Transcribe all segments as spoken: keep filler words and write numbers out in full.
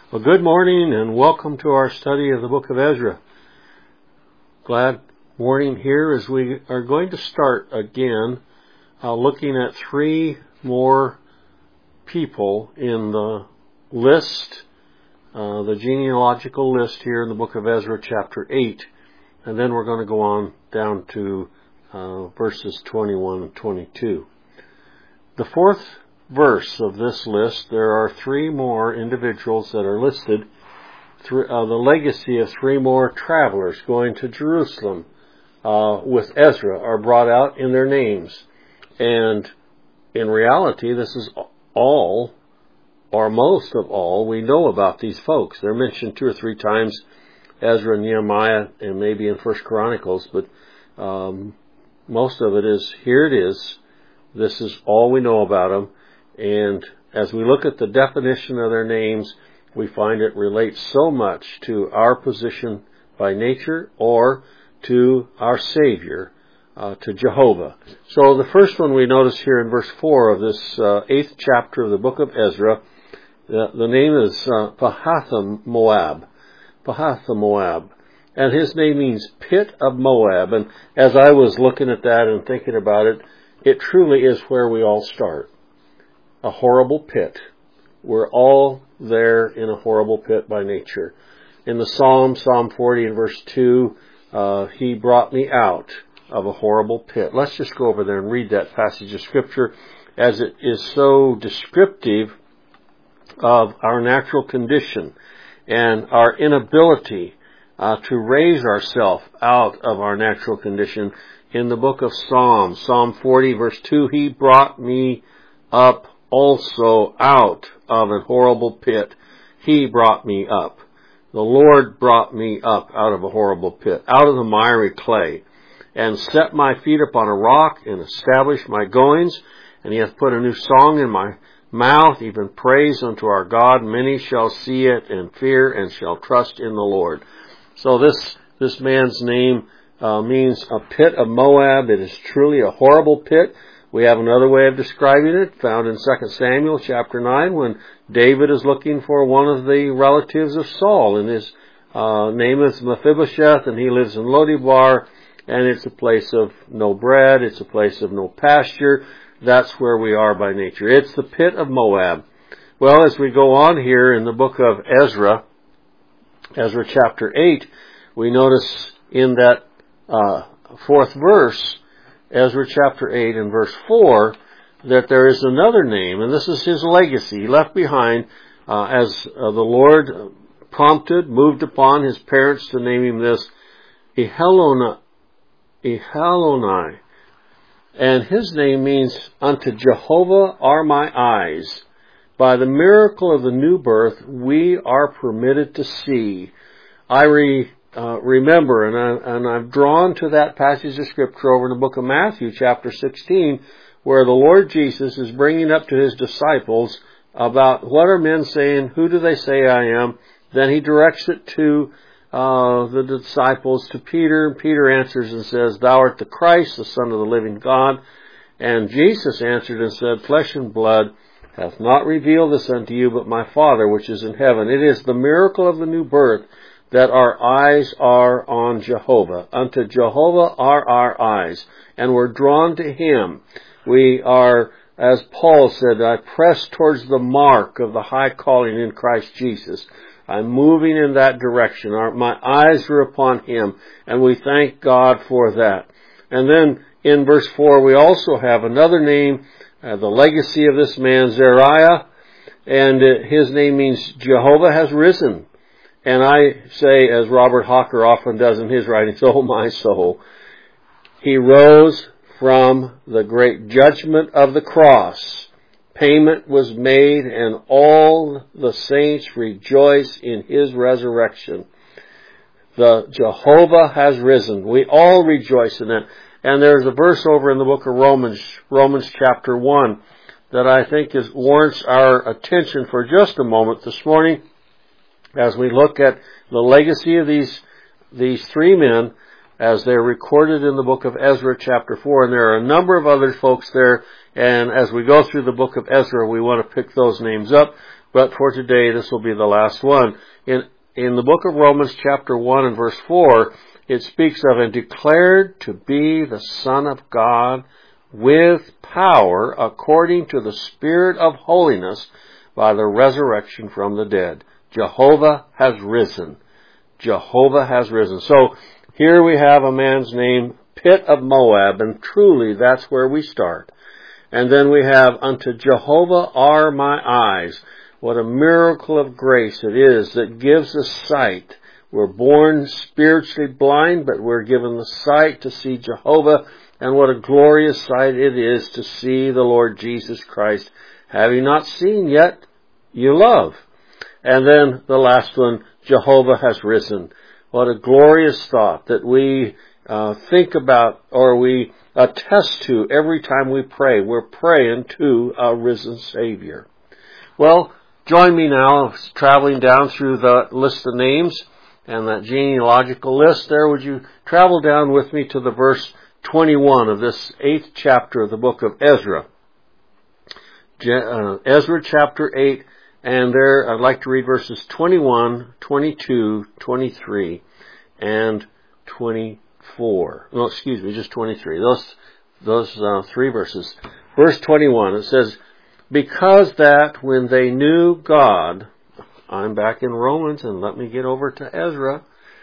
Well, good morning and welcome to our study of the book of Ezra. Glad morning here as we are going to start again uh, looking at three more people in the list, uh, the genealogical list here in the book of Ezra chapter eight. And then we're going to go on down to uh, verses twenty-one and twenty-two. The fourth verse of this list, there are three more individuals that are listed, through, uh, the legacy of three more travelers going to Jerusalem uh, with Ezra are brought out in their names. And in reality, this is all, or most of all, we know about these folks. They're mentioned two or three times, Ezra and Nehemiah, and maybe in First Chronicles, but um, most of it is, here it is, this is all we know about them. And as we look at the definition of their names, we find it relates so much to our position by nature or to our Savior, uh, to Jehovah. So the first one we notice here in verse four of this uh, eighth chapter of the book of Ezra, the, the name is uh, Pahatham Moab. Pahatham Moab. And his name means pit of Moab. And as I was looking at that and thinking about it, it truly is where we all start. A horrible pit. We're all there in a horrible pit by nature. In the Psalm, Psalm forty and verse two, uh, he brought me out of a horrible pit. Let's just go over there and read that passage of Scripture, as it is so descriptive of our natural condition and our inability uh, to raise ourselves out of our natural condition. In the book of Psalms, Psalm forty verse two, he brought me up also out of a horrible pit. He brought me up. The Lord brought me up out of a horrible pit, out of the miry clay, and set my feet upon a rock, and established my goings, and he hath put a new song in my mouth, even praise unto our God. Many shall see it and fear, and shall trust in the Lord. So this, this man's name uh, means a pit of Moab. It is truly a horrible pit. We have another way of describing it found in Second Samuel chapter nine, when David is looking for one of the relatives of Saul, and his uh, name is Mephibosheth, and he lives in Lodibar, and it's a place of no bread, it's a place of no pasture. That's where we are by nature. It's the pit of Moab. Well, as we go on here in the book of Ezra, Ezra chapter eight, we notice in that uh, fourth verse, Ezra chapter eight and verse four, that there is another name, and this is his legacy. He left behind uh, as uh, the Lord prompted, moved upon his parents to name him this, Ehelonai. Ehelonai. And his name means, unto Jehovah are my eyes. By the miracle of the new birth, we are permitted to see. I re... Uh, remember, and, I, and I've drawn to that passage of Scripture over in the book of Matthew, chapter sixteen, where the Lord Jesus is bringing up to his disciples about what are men saying, who do they say I am? Then he directs it to uh, the disciples, to Peter, and Peter answers and says, Thou art the Christ, the Son of the living God. And Jesus answered and said, Flesh and blood hath not revealed this unto you, but my Father which is in heaven. It is the miracle of the new birth that our eyes are on Jehovah. Unto Jehovah are our eyes, and we're drawn to him. We are, as Paul said, I press towards the mark of the high calling in Christ Jesus. I'm moving in that direction. Our, my eyes are upon him, and we thank God for that. And then in verse four, we also have another name, uh, the legacy of this man, Zariah, and uh, his name means Jehovah has risen. And I say, as Robert Hawker often does in his writings, oh my soul, he rose from the great judgment of the cross. Payment was made, and all the saints rejoice in his resurrection. The Jehovah has risen. We all rejoice in it. And there's a verse over in the book of Romans, Romans chapter one, that I think is warrants our attention for just a moment this morning, as we look at the legacy of these these three men as they're recorded in the book of Ezra chapter four. And there are a number of other folks there, and as we go through the book of Ezra, we want to pick those names up. but for today this will be the last one. In, in the book of Romans chapter one and verse four, it speaks of and declared to be the Son of God with power according to the Spirit of holiness by the resurrection from the dead. Jehovah has risen. Jehovah has risen. So here we have a man's name, Pit of Moab, and truly that's where we start. And then we have, unto Jehovah are my eyes. What a miracle of grace it is that gives us sight. We're born spiritually blind, but we're given the sight to see Jehovah. And what a glorious sight it is to see the Lord Jesus Christ. Having not seen yet, you love. And then the last one, Jehovah has risen. What a glorious thought that we uh, think about or we attest to every time we pray. We're praying to a risen Savior. Well, join me now, traveling down through the list of names and that genealogical list there. Would you travel down with me to the verse twenty-one of this eighth chapter of the book of Ezra. Uh, Ezra chapter eight, and there I'd like to read verses twenty-one, twenty-two, twenty-three, and twenty-four. No, excuse me, just twenty-three. Those, those uh, three verses. Verse twenty-one, it says, because that when they knew God, I'm back in Romans, and let me get over to Ezra.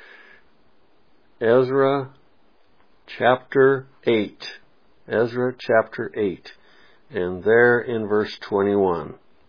Ezra chapter eight. Ezra chapter eight. And there in verse twenty-one.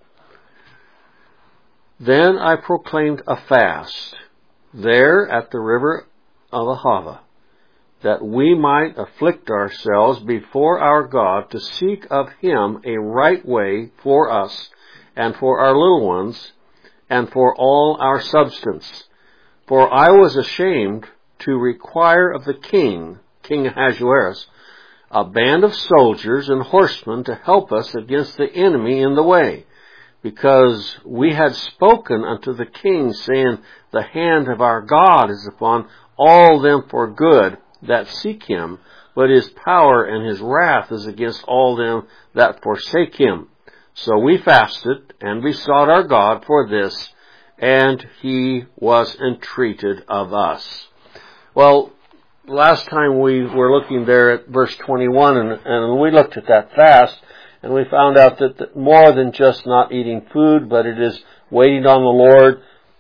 Then I proclaimed a fast there at the river of Ahava, that we might afflict ourselves before our God to seek of Him a right way for us and for our little ones and for all our substance. For I was ashamed to require of the king, King Ahasuerus, a band of soldiers and horsemen to help us against the enemy in the way, because we had spoken unto the king, saying, the hand of our God is upon all them for good that seek Him, but His power and His wrath is against all them that forsake Him. So we fasted and besought our God for this, and He was entreated of us. Well, last time we were looking there at verse twenty-one, and, and we looked at that fast, and we found out that, that more than just not eating food, but it is waiting on the Lord,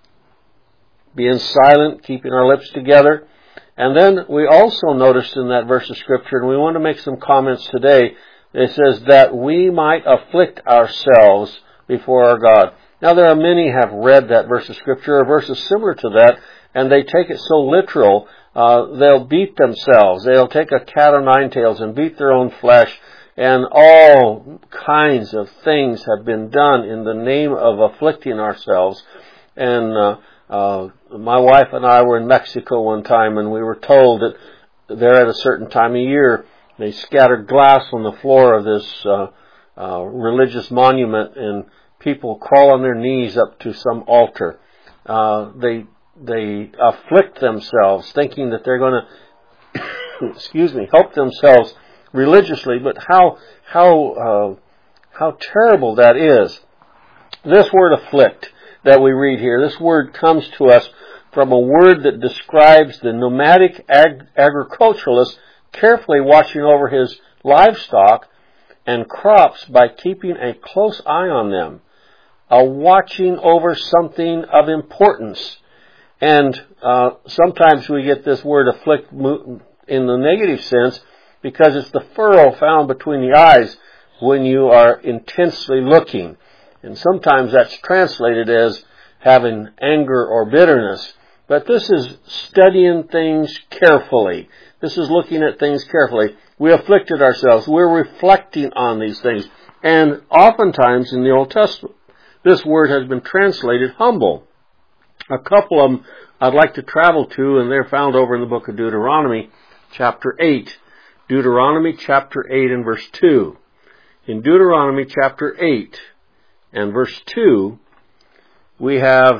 being silent, keeping our lips together. And then we also noticed in that verse of Scripture, and we want to make some comments today, it says that we might afflict ourselves before our God. Now there are many have read that verse of Scripture, or verses similar to that, and they take it so literal, uh, they'll beat themselves. They'll take a cat o' nine tails and beat their own flesh, and all kinds of things have been done in the name of afflicting ourselves. And uh, uh, my wife and I were in Mexico one time, and we were told that there at a certain time of year, they scattered glass on the floor of this uh, uh, religious monument, and people crawl on their knees up to some altar. Uh, they they afflict themselves, thinking that they're going to, excuse me, help themselves religiously. But how how uh, how terrible that is! This word "afflict" that we read here, this word comes to us from a word that describes the nomadic ag- agriculturalist carefully watching over his livestock and crops by keeping a close eye on them, a watching over something of importance. And uh, sometimes we get this word afflict in the negative sense because it's the furrow found between the eyes when you are intensely looking. And sometimes that's translated as having anger or bitterness. But this is studying things carefully. This is looking at things carefully. We afflicted ourselves. We're reflecting on these things. And oftentimes in the Old Testament, this word has been translated humble. A couple of them I'd like to travel to, and they're found over in the book of Deuteronomy, chapter eight. Deuteronomy chapter eight and verse two. In Deuteronomy chapter eight and verse two, we have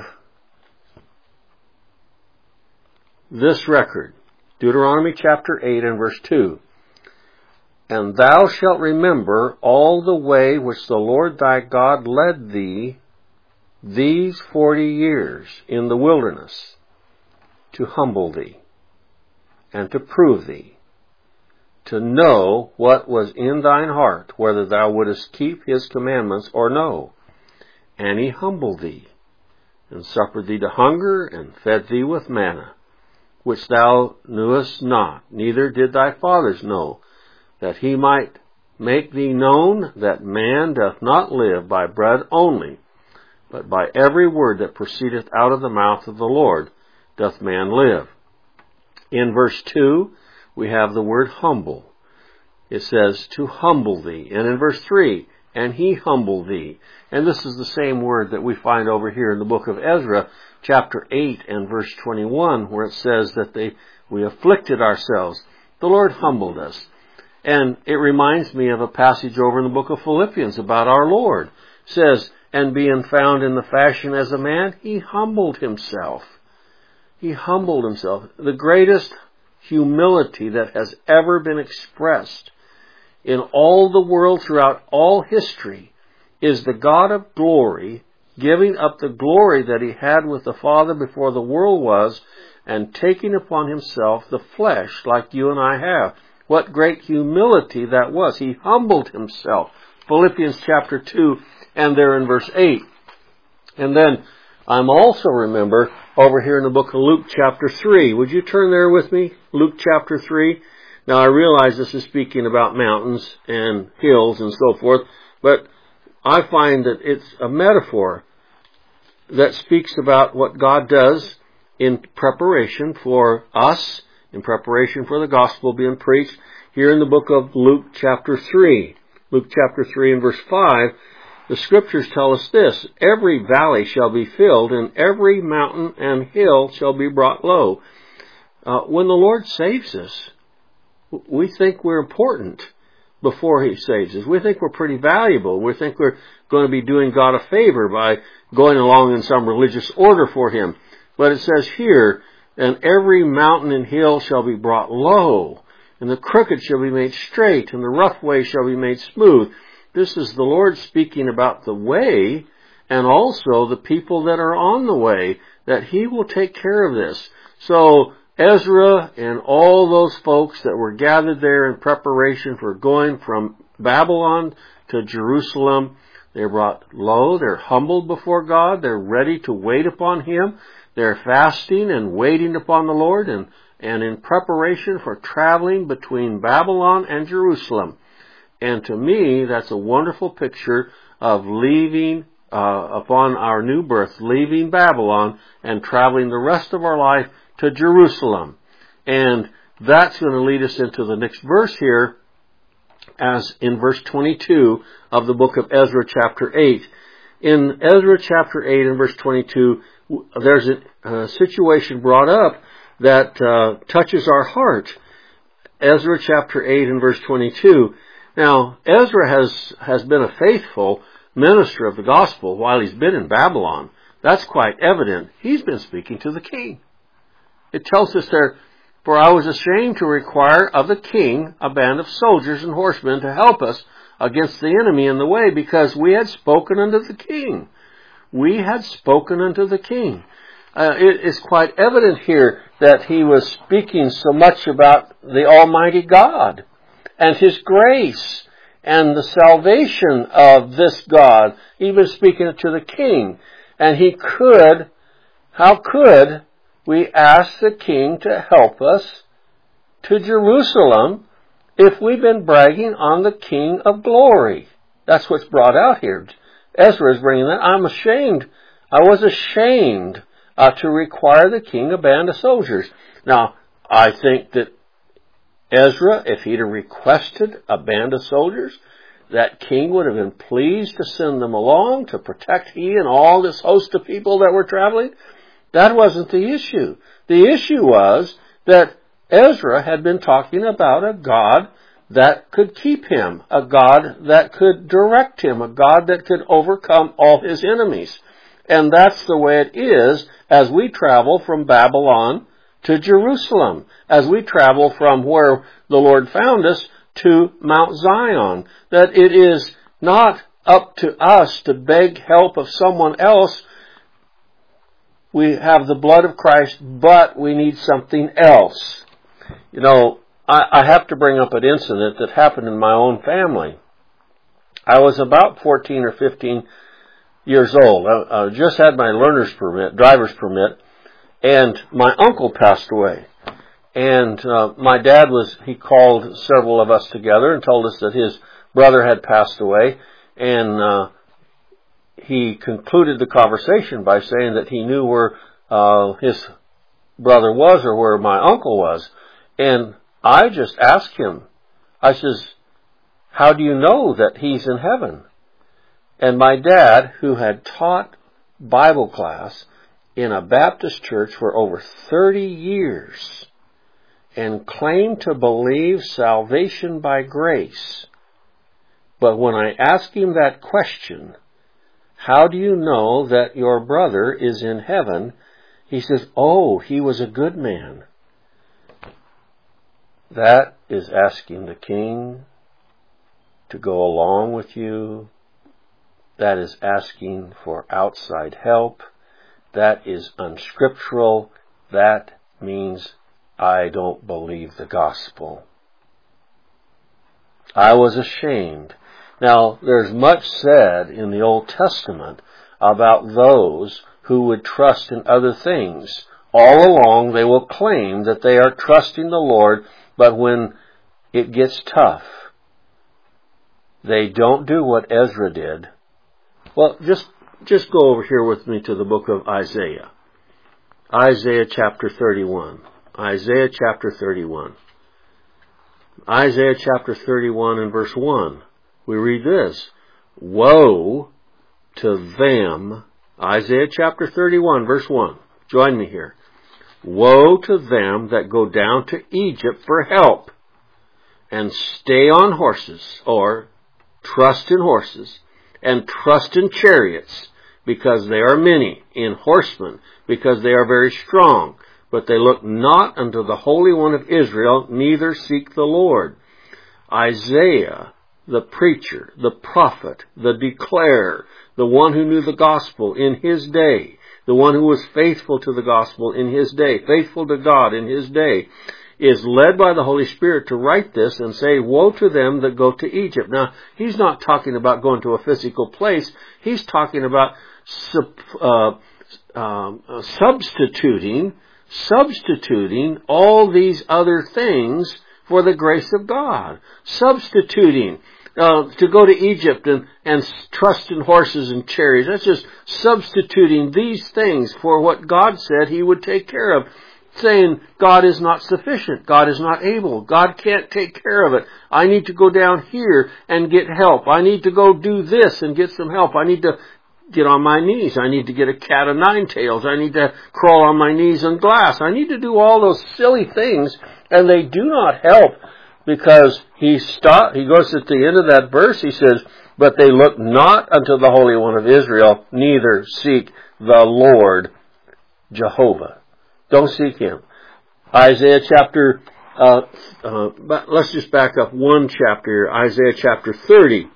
this record. Deuteronomy chapter eight and verse two. And thou shalt remember all the way which the Lord thy God led thee these forty years in the wilderness to humble thee and to prove thee, to know what was in thine heart, whether thou wouldest keep his commandments or no. And he humbled thee, and suffered thee to hunger, and fed thee with manna, which thou knewest not, neither did thy fathers know, that he might make thee known that man doth not live by bread only, but by every word that proceedeth out of the mouth of the Lord doth man live. In verse two, we have the word humble. It says, to humble thee. And in verse three, and he humbled thee. And this is the same word that we find over here in the book of Ezra, chapter eight and verse twenty-one, where it says that they we afflicted ourselves. The Lord humbled us. And it reminds me of a passage over in the book of Philippians about our Lord. It says, and being found in the fashion as a man, he humbled himself. He humbled himself. The greatest humility that has ever been expressed in all the world throughout all history is the God of glory giving up the glory that he had with the Father before the world was and taking upon himself the flesh like you and I have. What great humility that was. He humbled himself. Philippians chapter two and there in verse eight. And then I'm also remember over here in the book of Luke chapter three. Would you turn there with me? Luke chapter three. Now I realize this is speaking about mountains and hills and so forth, but I find that it's a metaphor that speaks about what God does in preparation for us, in preparation for the gospel being preached. Here in the book of Luke chapter three. Luke chapter three and verse five, the scriptures tell us this, every valley shall be filled, and every mountain and hill shall be brought low. Uh, when the Lord saves us, we think we're important before he saves us. We think we're pretty valuable. We think we're going to be doing God a favor by going along in some religious order for him. But it says here, and every mountain and hill shall be brought low, and the crooked shall be made straight, and the rough way shall be made smooth. This is the Lord speaking about the way, and also the people that are on the way, that he will take care of this. So Ezra and all those folks that were gathered there in preparation for going from Babylon to Jerusalem, they're brought low, they're humbled before God, they're ready to wait upon him, they're fasting and waiting upon the Lord, and, and in preparation for traveling between Babylon and Jerusalem. And to me, that's a wonderful picture of leaving, uh, upon our new birth, leaving Babylon and traveling the rest of our life to Jerusalem. And that's going to lead us into the next verse here, as in verse twenty-two of the book of Ezra chapter eight. In Ezra chapter eight and verse twenty-two, there's a, a situation brought up that uh, touches our heart. Ezra chapter eight and verse twenty-two. Now, Ezra has, has been a faithful minister of the gospel while he's been in Babylon. That's quite evident. He's been speaking to the king. It tells us there, for I was ashamed to require of the king a band of soldiers and horsemen to help us against the enemy in the way, because we had spoken unto the king. We had spoken unto the king. Uh, it is quite evident here that he was speaking so much about the Almighty God and his grace and the salvation of this God. He was speaking to the king. And he could, how could we ask the king to help us to Jerusalem if we've been bragging on the King of glory? That's what's brought out here. Ezra is bringing that. I'm ashamed. I was ashamed uh, to require the king a band of soldiers. Now, I think that Ezra, if he'd have requested a band of soldiers, that king would have been pleased to send them along to protect he and all this host of people that were traveling. That wasn't the issue. The issue was that Ezra had been talking about a God that could keep him, a God that could direct him, a God that could overcome all his enemies. And that's the way it is as we travel from Babylon to Jerusalem, as we travel from where the Lord found us to Mount Zion, that it is not up to us to beg help of someone else we have the blood of Christ, but we need something else. You know, I, I have to bring up an incident that happened in my own family. I was about fourteen or fifteen years old. I, I just had my learner's permit, driver's permit, and my uncle passed away. And uh, my dad was, he called several of us together and told us that his brother had passed away. And uh, he concluded the conversation by saying that he knew where uh, his brother was or where my uncle was. And I just asked him, I says, how do you know that he's in heaven? And my dad, who had taught Bible class in a Baptist church for over thirty years and claimed to believe salvation by grace, but when I asked him that question, how do you know that your brother is in heaven? He says, oh, he was a good man. That is asking the king to go along with you. That is asking for outside help. That is unscriptural. That means I don't believe the gospel. I was ashamed. Now, there's much said in the Old Testament about those who would trust in other things. All along, they will claim that they are trusting the Lord, but when it gets tough, they don't do what Ezra did. Well, just, just go over here with me to the book of Isaiah. Isaiah chapter thirty-one. Isaiah chapter thirty-one. Isaiah chapter thirty-one and verse one. We read this. Woe to them. Isaiah chapter thirty-one verse one. Join me here. Woe to them that go down to Egypt for help and stay on horses, or trust in horses, and trust in chariots, because they are many, in horsemen, because they are very strong. But they look not unto the Holy One of Israel, neither seek the Lord. Isaiah, the preacher, the prophet, the declarer, the one who knew the gospel in his day, the one who was faithful to the gospel in his day, faithful to God in his day, is led by the Holy Spirit to write this and say, woe to them that go to Egypt. Now, he's not talking about going to a physical place. He's talking about uh, um, uh, substituting, substituting all these other things for the grace of God. Substituting. Uh, to go to Egypt and, and trust in horses and chariots. That's just substituting these things for what God said He would take care of. Saying God is not sufficient. God is not able. God can't take care of it. I need to go down here and get help. I need to go do this and get some help. I need to get on my knees. I need to get a cat of nine tails. I need to crawl on my knees in glass. I need to do all those silly things, and they do not help. Because he stop, he goes at the end of that verse, he says, but they look not unto the Holy One of Israel, neither seek the Lord Jehovah. Don't seek Him. Isaiah chapter, uh, uh, let's just back up one chapter here. Isaiah chapter thirty.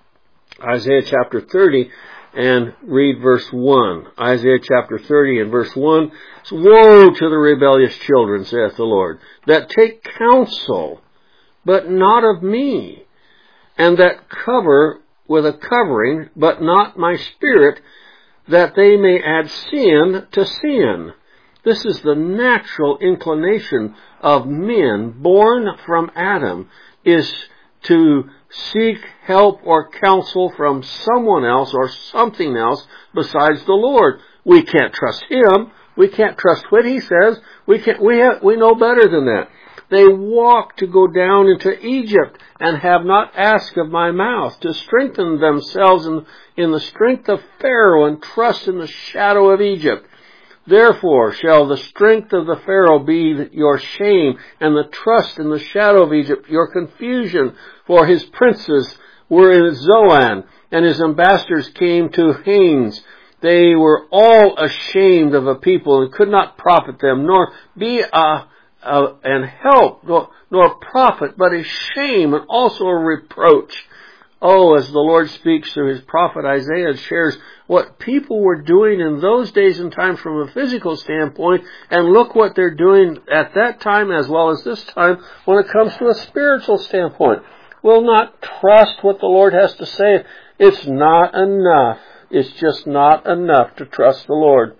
Isaiah chapter thirty and read verse one. Isaiah chapter thirty and verse one. Woe to the rebellious children, saith the Lord, that take counsel, but not of me, and that cover with a covering, but not my spirit, that they may add sin to sin. This is the natural inclination of men born from Adam, is to seek help or counsel from someone else or something else besides the Lord. We can't trust Him. We can't trust what He says. We can't, we have, we know better than that. They walk to go down into Egypt and have not asked of my mouth, to strengthen themselves in, in the strength of Pharaoh and trust in the shadow of Egypt. Therefore shall the strength of the Pharaoh be your shame, and the trust in the shadow of Egypt your confusion. For his princes were in Zoan, and his ambassadors came to Hanes. They were all ashamed of a people, and could not profit them, nor be a Uh, and help, nor, nor profit, but a shame and also a reproach. Oh, as the Lord speaks through His prophet Isaiah, shares what people were doing in those days and times from a physical standpoint, and look what they're doing at that time as well as this time when it comes to a spiritual standpoint. We'll not trust what the Lord has to say. It's not enough. It's just not enough to trust the Lord.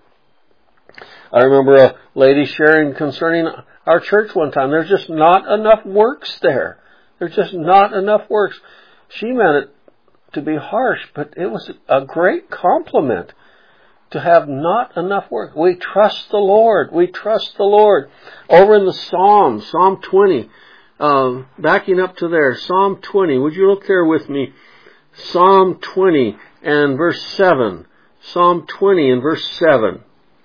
I remember a lady sharing concerning our church one time. There's just not enough works there. There's just not enough works. She meant it to be harsh, but it was a great compliment to have not enough work. We trust the Lord. We trust the Lord. Over in the Psalms, Psalm twenty, um, backing up to there, Psalm twenty. Would you look there with me? Psalm twenty and verse seven. Psalm twenty and verse seven.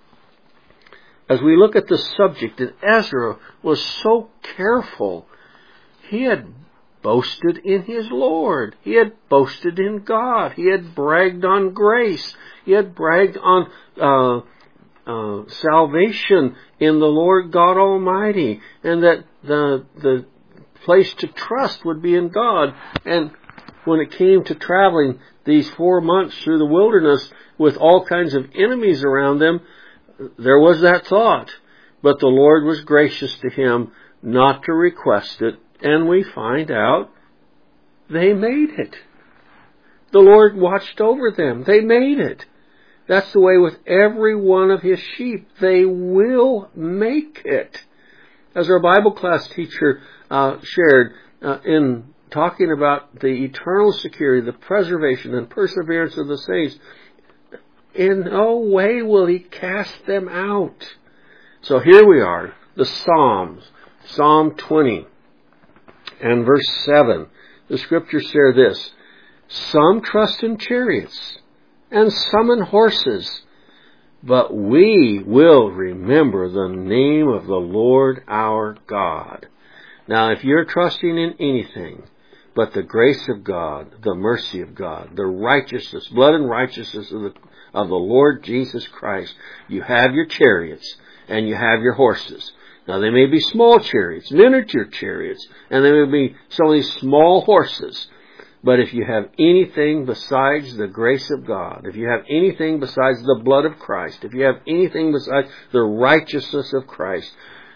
As we look at the subject, and Ezra was so careful. He had boasted in his Lord. He had boasted in God. He had bragged on grace. He had bragged on uh, uh, salvation in the Lord God Almighty, and that the the place to trust would be in God. And when it came to traveling these four months through the wilderness with all kinds of enemies around them, there was that thought. But the Lord was gracious to him not to request it. And we find out they made it. The Lord watched over them. They made it. That's the way with every one of His sheep. They will make it. As our Bible class teacher uh, shared uh, in talking about the eternal security, the preservation and perseverance of the saints, in no way will He cast them out. So here we are, the Psalms, Psalm twenty. And verse seven, the scriptures share this: some trust in chariots, and some in horses, but we will remember the name of the Lord our God. Now, if you're trusting in anything but the grace of God, the mercy of God, the righteousness, blood and righteousness of the, of the Lord Jesus Christ, you have your chariots and you have your horses. Now, they may be small chariots, miniature chariots, and they may be some of these small horses. But if you have anything besides the grace of God, if you have anything besides the blood of Christ, if you have anything besides the righteousness of Christ,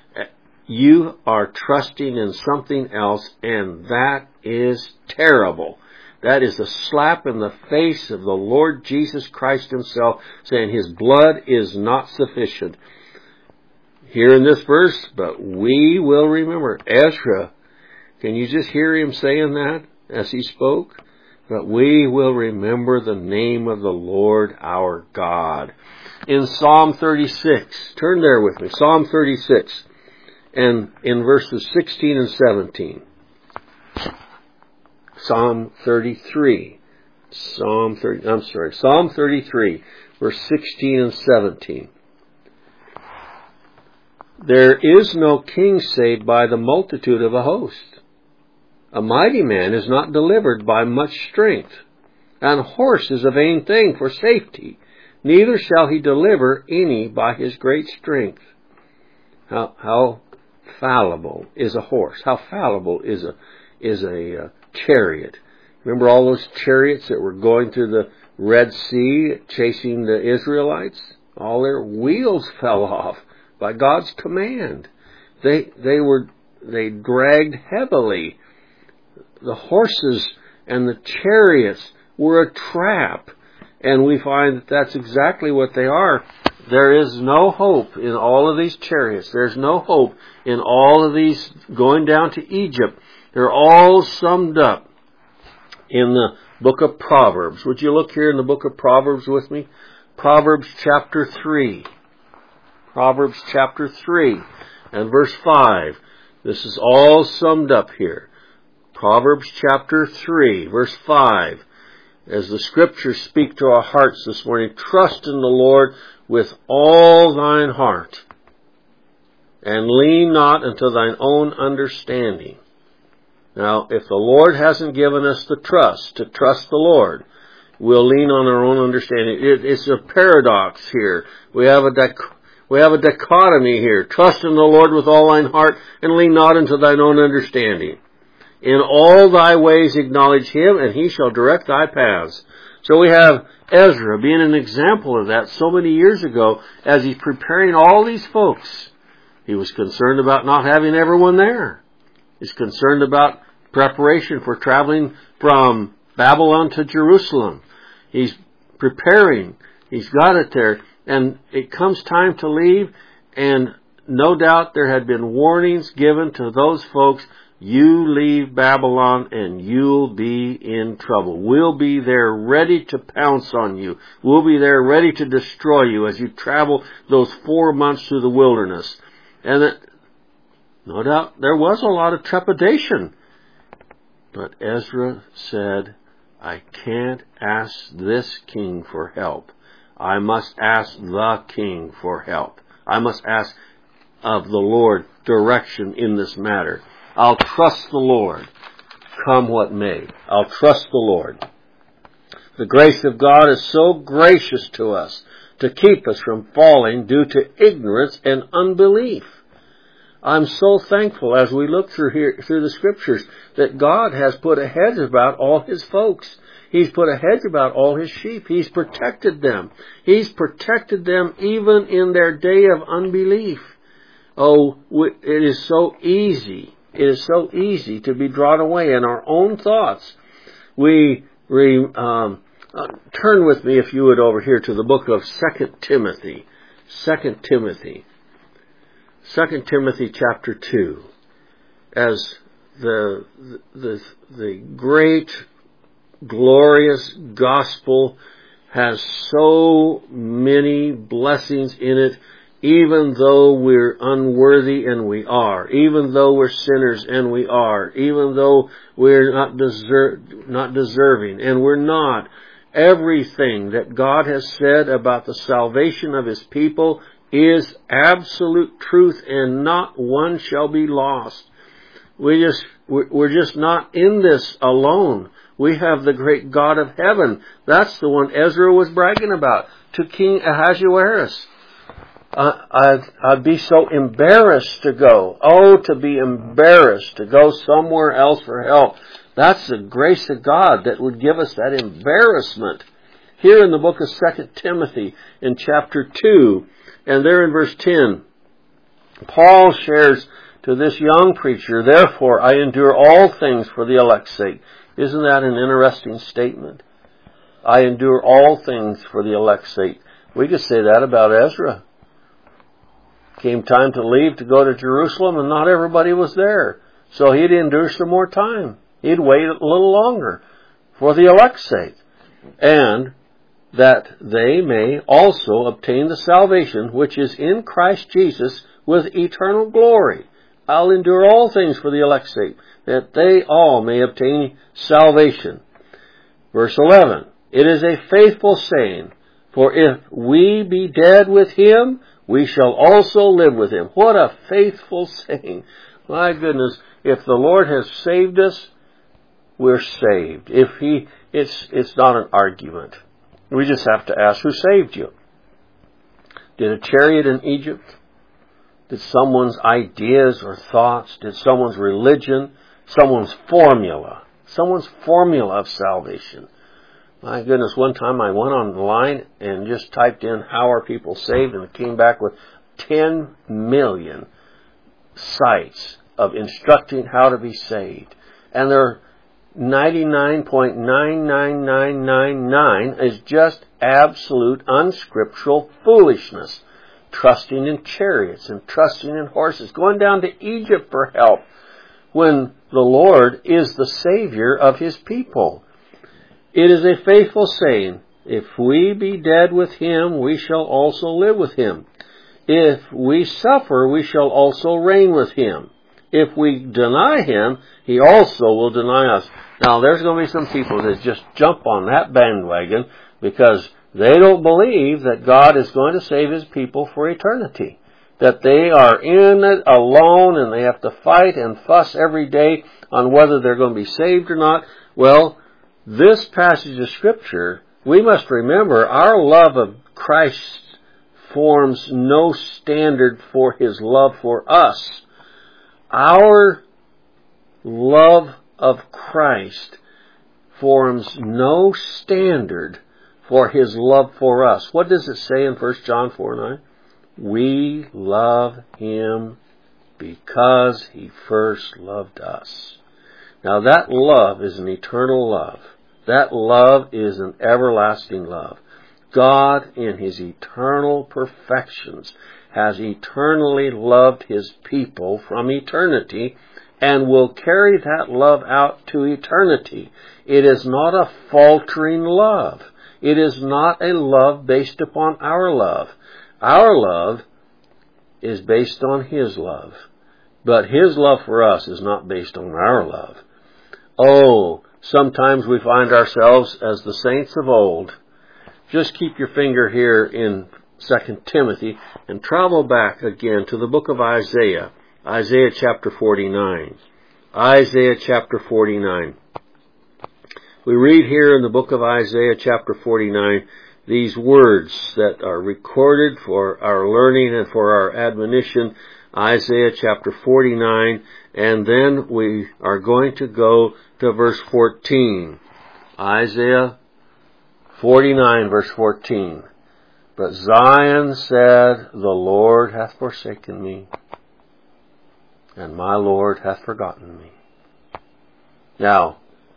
you are trusting in something else, and that is terrible. That is a slap in the face of the Lord Jesus Christ Himself, saying His blood is not sufficient. Here in this verse, but we will remember. Ezra, can you just hear him saying that as he spoke? But we will remember the name of the Lord our God. In Psalm thirty-six, turn there with me, Psalm thirty-six, and in verses sixteen and seventeen. Psalm thirty-three, Psalm thirty, I'm sorry, Psalm thirty-three, verse sixteen and seventeen. There is no king saved by the multitude of a host. A mighty man is not delivered by much strength. An horse is a vain thing for safety. Neither shall he deliver any by his great strength. How, how fallible is a horse? How fallible is a is a uh, chariot? Remember all those chariots that were going through the Red Sea chasing the Israelites? All their wheels fell off by God's command. They they were they dragged heavily. The horses and the chariots were a trap, and we find that that's exactly what they are. There is no hope in all of these chariots. There's no hope in all of these going down to Egypt. They're all summed up in the book of Proverbs. Would you look here in the book of Proverbs with me? Proverbs chapter three. Proverbs chapter three and verse five. This is all summed up here. Proverbs chapter three, verse five. As the scriptures speak to our hearts this morning, trust in the Lord with all thine heart, and lean not unto thine own understanding. Now, if the Lord hasn't given us the trust to trust the Lord, we'll lean on our own understanding. It, it's a paradox here. We have a dic- we have a dichotomy here. Trust in the Lord with all thine heart, and lean not unto thine own understanding. In all thy ways acknowledge him, and he shall direct thy paths. So we have Ezra being an example of that so many years ago as he's preparing all these folks. He was concerned about not having everyone there. He's concerned about preparation for traveling from Babylon to Jerusalem. He's preparing. He's got it there. And it comes time to leave, and no doubt there had been warnings given to those folks. You leave Babylon and you'll be in trouble. We'll be there ready to pounce on you. We'll be there ready to destroy you as you travel those four months through the wilderness. And it, no doubt there was a lot of trepidation. But Ezra said, I can't ask this king for help. I must ask the king for help. I must ask of the Lord direction in this matter. I'll trust the Lord, come what may. I'll trust the Lord. The grace of God is so gracious to us to keep us from falling due to ignorance and unbelief. I'm so thankful as we look through here, through the scriptures, that God has put a hedge about all his folks. He's put a hedge about all his sheep. He's protected them. He's protected them even in their day of unbelief. Oh, it is so easy. It is so easy to be drawn away in our own thoughts. We, we um, uh, turn with me, if you would, over here to the book of Second Timothy. Second Timothy. Second Timothy chapter two. As the the the great, glorious gospel has so many blessings in it, even though we're unworthy, and we are, even though we're sinners, and we are, even though we're not deser- not deserving, and we're not, everything that God has said about the salvation of his people is absolute truth, and not one shall be lost. We just, we're just not in this alone. We have the great God of heaven. That's the one Ezra was bragging about to King Ahasuerus. Uh, I'd, I'd be so embarrassed to go. Oh, to be embarrassed to go somewhere else for help. That's the grace of God that would give us that embarrassment. Here in the book of Second Timothy in chapter two, and there in verse ten, Paul shares to this young preacher, therefore I endure all things for the elect's sake. Isn't that an interesting statement? I endure all things for the elect's sake. We could say that about Ezra. Came time to leave to go to Jerusalem, and not everybody was there. So he'd endure some more time. He'd wait a little longer for the elect's sake. And that they may also obtain the salvation which is in Christ Jesus with eternal glory. I'll endure all things for the elect's sake, that they all may obtain salvation. Verse eleven, it is a faithful saying, for if we be dead with him, we shall also live with him. What a faithful saying. My goodness, if the Lord has saved us, we're saved. If he, it's, it's not an argument. We just have to ask, who saved you? Did a chariot in Egypt? Did someone's ideas or thoughts? Did someone's religion? Someone's formula? Someone's formula of salvation? My goodness, one time I went online and just typed in, how are people saved? And it came back with ten million sites of instructing how to be saved. And there are ninety-nine point nine nine nine nine nine is just absolute unscriptural foolishness. Trusting in chariots and trusting in horses. Going down to Egypt for help when the Lord is the Savior of his people. It is a faithful saying, if we be dead with him, we shall also live with him. If we suffer, we shall also reign with him. If we deny him, he also will deny us. Now, there's going to be some people that just jump on that bandwagon because they don't believe that God is going to save his people for eternity. That they are in it alone and they have to fight and fuss every day on whether they're going to be saved or not. Well, this passage of Scripture, we must remember our love of Christ forms no standard for his love for us. Our love of Christ forms no standard for His love for us. What does it say in First John four nine? We love Him because He first loved us. Now that love is an eternal love. That love is an everlasting love. God, in His eternal perfections, has eternally loved His people from eternity and will carry that love out to eternity. It is not a faltering love. It is not a love based upon our love. Our love is based on His love. But His love for us is not based on our love. Oh, sometimes we find ourselves as the saints of old. Just keep your finger here in Second Timothy and travel back again to the book of Isaiah. Isaiah chapter forty-nine. Isaiah chapter forty-nine. We read here in the book of Isaiah chapter forty-nine these words that are recorded for our learning and for our admonition. Isaiah chapter forty-nine, and then we are going to go to verse fourteen. Isaiah forty-nine, verse fourteen. But Zion said, the Lord hath forsaken me, and my Lord hath forgotten me. Now,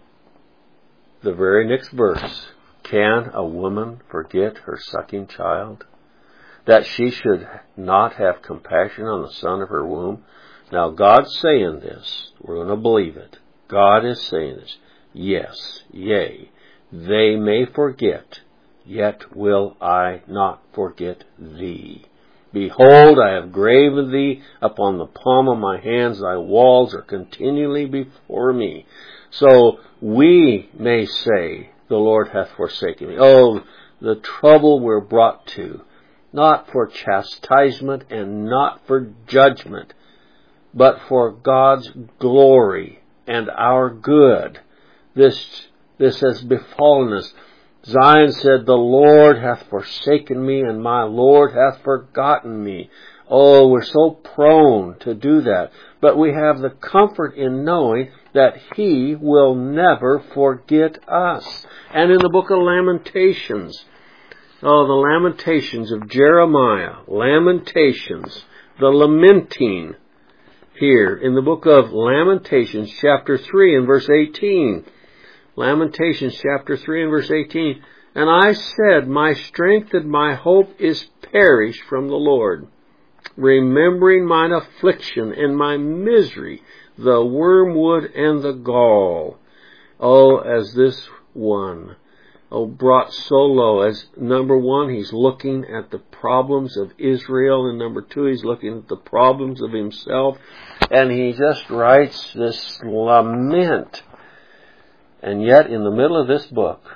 the very next verse, can a woman forget her sucking child, that she should not have compassion on the son of her womb? Now, God's saying this. We're going to believe it. God is saying this. Yes, yea, they may forget, yet will I not forget thee. Behold, I have graven thee upon the palm of my hands. Thy walls are continually before me. So we may say, the Lord hath forsaken me. Oh, the trouble we're brought to, not for chastisement and not for judgment, but for God's glory and our good. This, this has befallen us. Zion said, the Lord hath forsaken me, and my Lord hath forgotten me. Oh, we're so prone to do that. But we have the comfort in knowing that He will never forget us. And in the book of Lamentations, oh, the Lamentations of Jeremiah, Lamentations, the lamenting here in the book of Lamentations, chapter three and verse eighteen. Lamentations chapter three and verse eighteen. And I said, my strength and my hope is perished from the Lord, remembering mine affliction and my misery, the wormwood and the gall. Oh, as this one, oh, brought so low. As number one, he's looking at the problems of Israel, and number two, he's looking at the problems of himself, and he just writes this lament. And yet, in the middle of this book,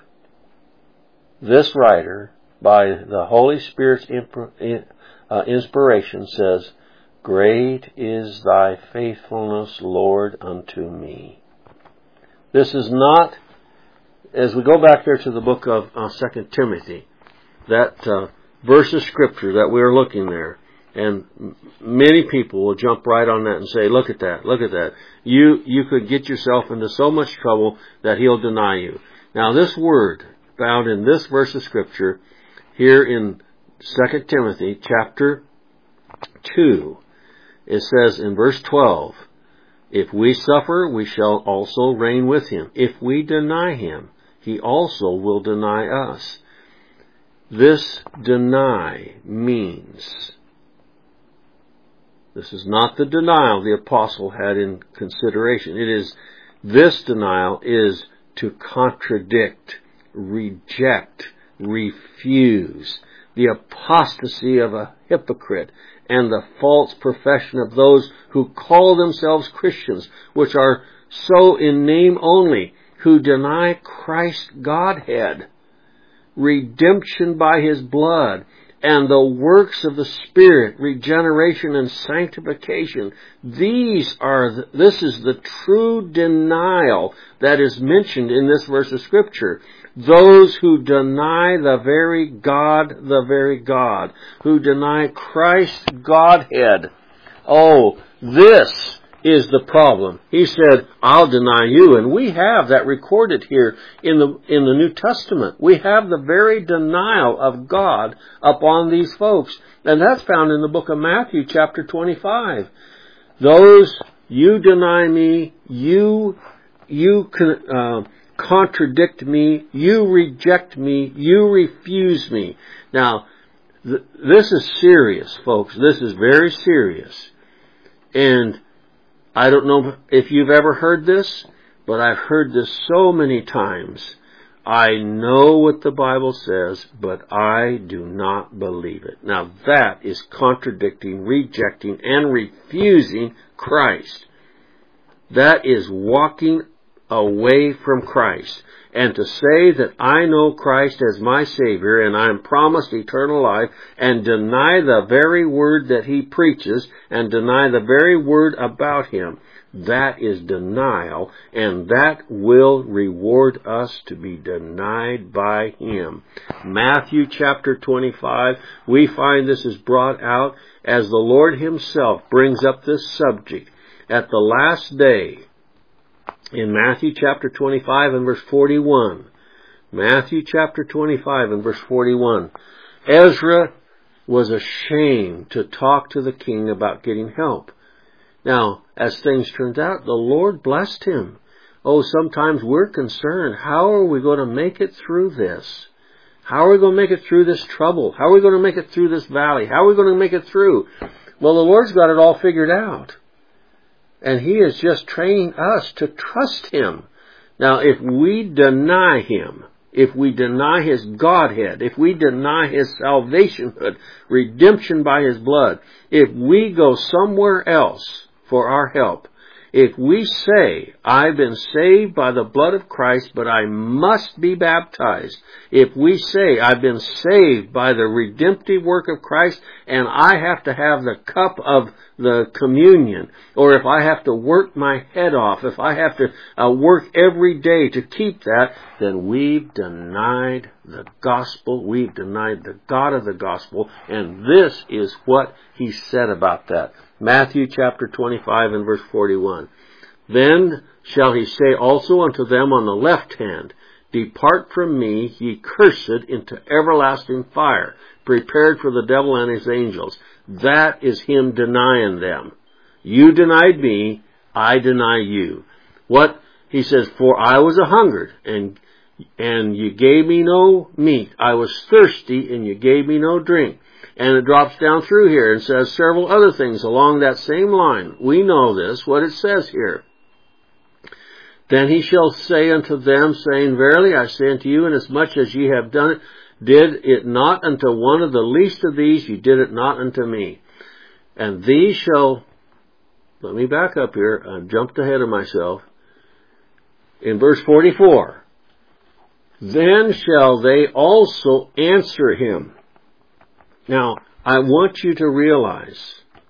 this writer, by the Holy Spirit's inspiration, says, great is thy faithfulness, Lord, unto me. This is not, as we go back there to the book of uh, Second Timothy, that uh, verse of Scripture that we're looking there, and many people will jump right on that and say, look at that, look at that. You you could get yourself into so much trouble that He'll deny you. Now this word found in this verse of Scripture here in Second Timothy chapter two, it says in verse twelve, if we suffer, we shall also reign with Him. If we deny Him, He also will deny us. This deny means, this is not the denial the apostle had in consideration. It is, this denial is to contradict, reject, refuse the apostasy of a hypocrite and the false profession of those who call themselves Christians, which are so in name only, who deny Christ's Godhead, redemption by His blood, and the works of the Spirit, regeneration and sanctification. These are, the, this is the true denial that is mentioned in this verse of Scripture. Those who deny the very God, the very God, who deny Christ's Godhead. Oh, this is the problem. He said, I'll deny you. And we have that recorded here in the, in the New Testament. We have the very denial of God upon these folks. And that's found in the book of Matthew, chapter twenty-five. Those, you deny me, you, you uh, contradict me, you reject me, you refuse me. Now, th- this is serious, folks. This is very serious. And I don't know if you've ever heard this, but I've heard this so many times. I know what the Bible says, but I do not believe it. Now that is contradicting, rejecting, and refusing Christ. That is walking away from Christ. And to say that I know Christ as my Savior and I am promised eternal life and deny the very word that He preaches and deny the very word about Him, that is denial, and that will reward us to be denied by Him. Matthew chapter twenty-five, we find this is brought out as the Lord Himself brings up this subject at the last day. In Matthew chapter twenty-five and verse forty-one. Matthew chapter twenty-five and verse forty-one. Ezra was ashamed to talk to the king about getting help. Now, as things turned out, the Lord blessed him. Oh, sometimes we're concerned. How are we going to make it through this? How are we going to make it through this trouble? How are we going to make it through this valley? How are we going to make it through? Well, the Lord's got it all figured out. And He is just training us to trust Him. Now, if we deny Him, if we deny His Godhead, if we deny His salvationhood, redemption by His blood, if we go somewhere else for our help, if we say, I've been saved by the blood of Christ, but I must be baptized. If we say, I've been saved by the redemptive work of Christ, and I have to have the cup of the communion, or if I have to work my head off, if I have to uh, work every day to keep that, then we've denied the gospel. We've denied the God of the gospel, and this is what He said about that. Matthew chapter twenty-five and verse forty-one. Then shall He say also unto them on the left hand, Depart from me, ye cursed, into everlasting fire, prepared for the devil and his angels. That is Him denying them. You denied me, I deny you. What? He says, For I was a hungered, and and you gave me no meat. I was thirsty, and you gave me no drink. And it drops down through here and says several other things along that same line. We know this, what it says here. Then He shall say unto them, saying, Verily I say unto you, inasmuch as ye have done it, did it not unto one of the least of these, ye did it not unto me. And these shall, let me back up here, I've jumped ahead of myself. In verse forty-four, Then shall they also answer Him. Now, I want you to realize,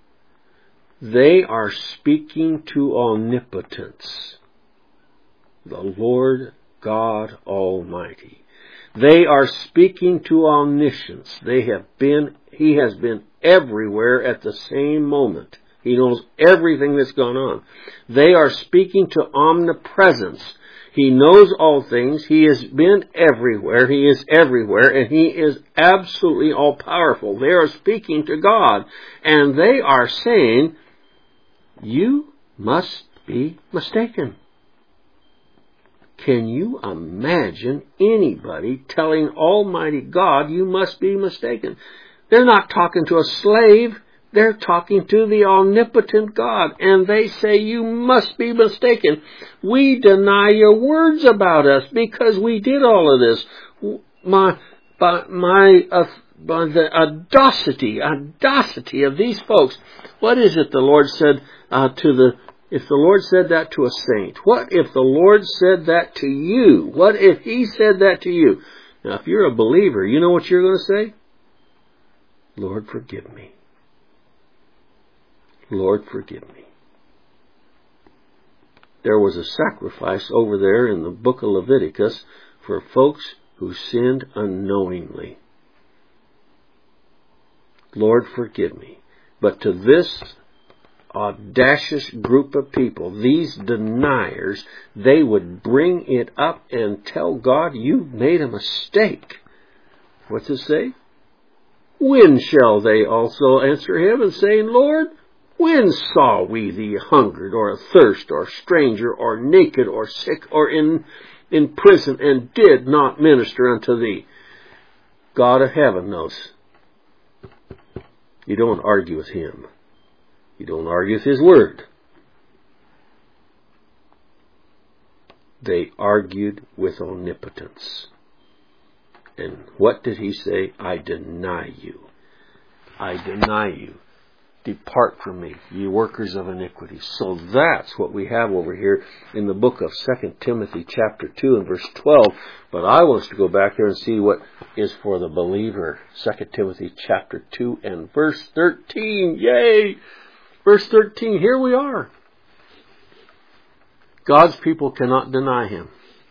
they are speaking to omnipotence, the Lord God Almighty. They are speaking to omniscience. They have been, He has been everywhere at the same moment. He knows everything that's gone on. They are speaking to omnipresence. He knows all things. He has been everywhere. He is everywhere. And He is absolutely all-powerful. They are speaking to God. And they are saying, you must be mistaken. Can you imagine anybody telling Almighty God, you must be mistaken? They're not talking to a slave. They're talking to the omnipotent God, and they say, you must be mistaken. We deny your words about us because we did all of this. My, by, my, uh, by the audacity, audacity of these folks. What is it the Lord said uh, to the, if the Lord said that to a saint? What if the Lord said that to you? What if He said that to you? Now, if you're a believer, you know what you're going to say? Lord, forgive me. Lord, forgive me. There was a sacrifice over there in the book of Leviticus for folks who sinned unknowingly. Lord, forgive me. But to this audacious group of people, these deniers, they would bring it up and tell God, you've made a mistake. What's it say? When shall they also answer him and say, Lord, when saw we thee hungered or athirst or stranger or naked or sick or in, in prison and did not minister unto thee? God of heaven knows. You don't argue with him. You don't argue with his word. They argued with omnipotence. And what did he say? I deny you. I deny you. Depart from me, ye workers of iniquity. So that's what we have over here in the book of Second Timothy chapter two and verse twelve. But I want us to go back there and see what is for the believer. Second Timothy chapter two and verse thirteen. Yay! Verse thirteen, here we are. God's people cannot deny him.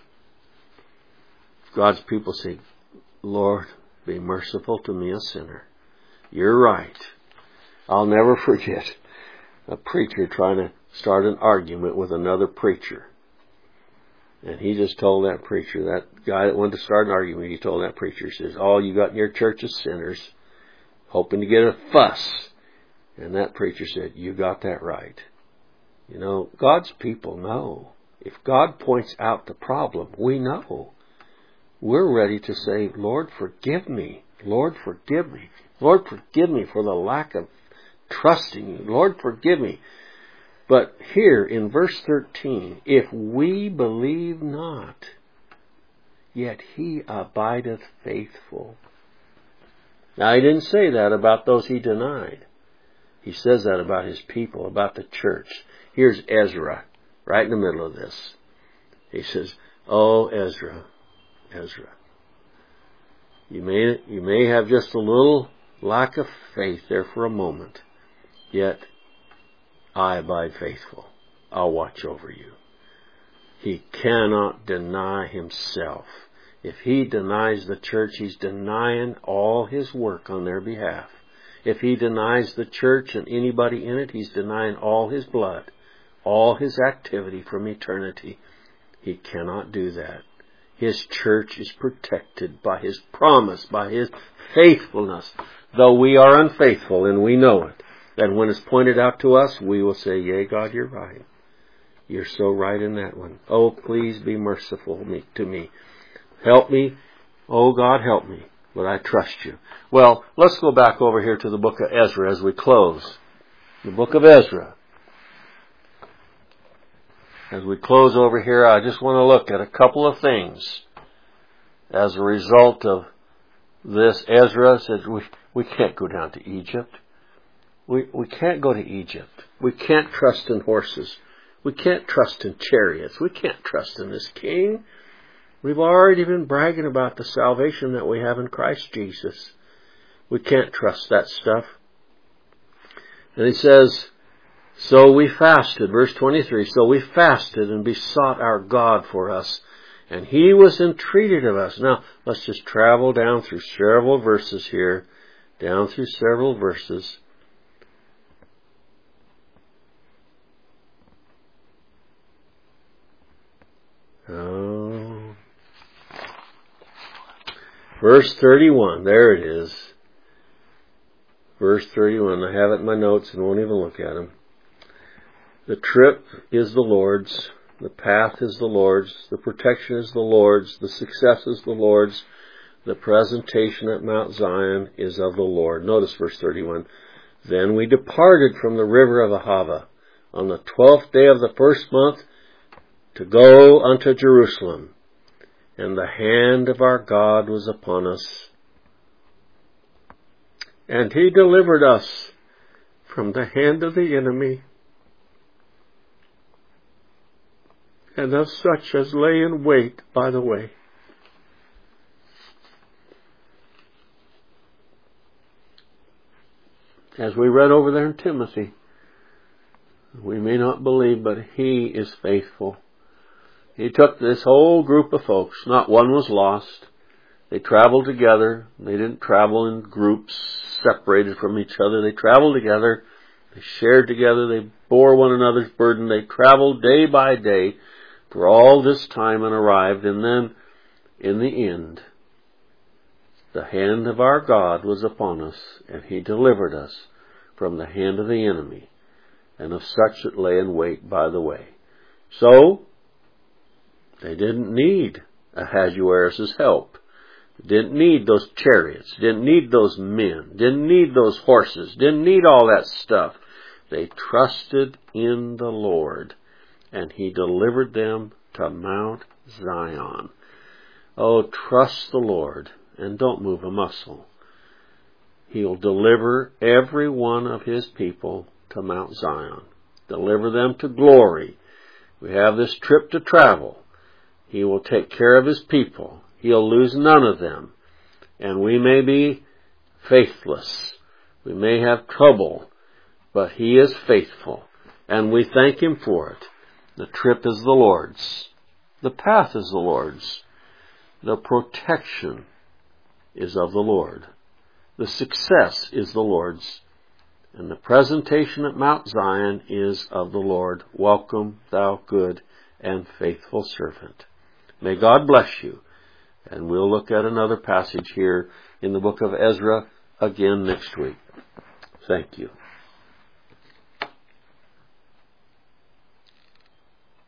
God's people say, Lord, be merciful to me, a sinner. You're right. I'll never forget a preacher trying to start an argument with another preacher. And he just told that preacher, that guy that wanted to start an argument, he told that preacher, he says, all you got in your church is sinners, hoping to get a fuss. And that preacher said, you got that right. You know, God's people know. If God points out the problem, we know. We're ready to say, Lord, forgive me. Lord, forgive me. Lord, forgive me for the lack of trusting you. Lord, forgive me. But here in verse thirteen, if we believe not, yet he abideth faithful. Now, he didn't say that about those he denied. He says that about his people, about the church. Here's Ezra, right in the middle of this. He says, oh, Ezra, Ezra, you may, you may have just a little lack of faith there for a moment, yet I abide faithful. I'll watch over you. He cannot deny himself. If he denies the church, he's denying all his work on their behalf. If he denies the church and anybody in it, he's denying all his blood, all his activity from eternity. He cannot do that. His church is protected by his promise, by his faithfulness. Though we are unfaithful, and we know it. And when it's pointed out to us, we will say, yea, God, you're right. You're so right in that one. Oh, please be merciful to me. Help me. Oh, God, help me. But I trust you. Well, let's go back over here to the book of Ezra as we close. The book of Ezra. As we close over here, I just want to look at a couple of things. As a result of this, Ezra said, we, we can't go down to Egypt. We, we can't go to Egypt. We can't trust in horses. We can't trust in chariots. We can't trust in this king. We've already been bragging about the salvation that we have in Christ Jesus. We can't trust that stuff. And he says, so we fasted, verse twenty-three, so we fasted and besought our God for us, and he was entreated of us. Now, let's just travel down through several verses here, down through several verses. Oh. Verse thirty-one, there it is. Verse thirty-one, I have it in my notes and won't even look at them. The trip is the Lord's, the path is the Lord's, the protection is the Lord's, the success is the Lord's, the presentation at Mount Zion is of the Lord. Notice verse thirty-one. Then we departed from the river of Ahava on the twelfth day of the first month to go unto Jerusalem. And the hand of our God was upon us. And he delivered us from the hand of the enemy, and of such as lay in wait by the way. As we read over there in Timothy, we may not believe, but he is faithful. He took this whole group of folks. Not one was lost. They traveled together. They didn't travel in groups separated from each other. They traveled together. They shared together. They bore one another's burden. They traveled day by day for all this time and arrived. And then, in the end, the hand of our God was upon us, and He delivered us from the hand of the enemy and of such that lay in wait by the way. So, they didn't need Ahasuerus' help. Didn't need those chariots. Didn't need those men. Didn't need those horses. Didn't need all that stuff. They trusted in the Lord, and He delivered them to Mount Zion. Oh, trust the Lord, and don't move a muscle. He'll deliver every one of His people to Mount Zion. Deliver them to glory. We have this trip to travel. He will take care of His people. He'll lose none of them. And we may be faithless. We may have trouble. But He is faithful. And we thank Him for it. The trip is the Lord's. The path is the Lord's. The protection is of the Lord. The success is the Lord's. And the presentation at Mount Zion is of the Lord. Welcome, thou good and faithful servant. May God bless you. And we'll look at another passage here in the book of Ezra again next week. Thank you.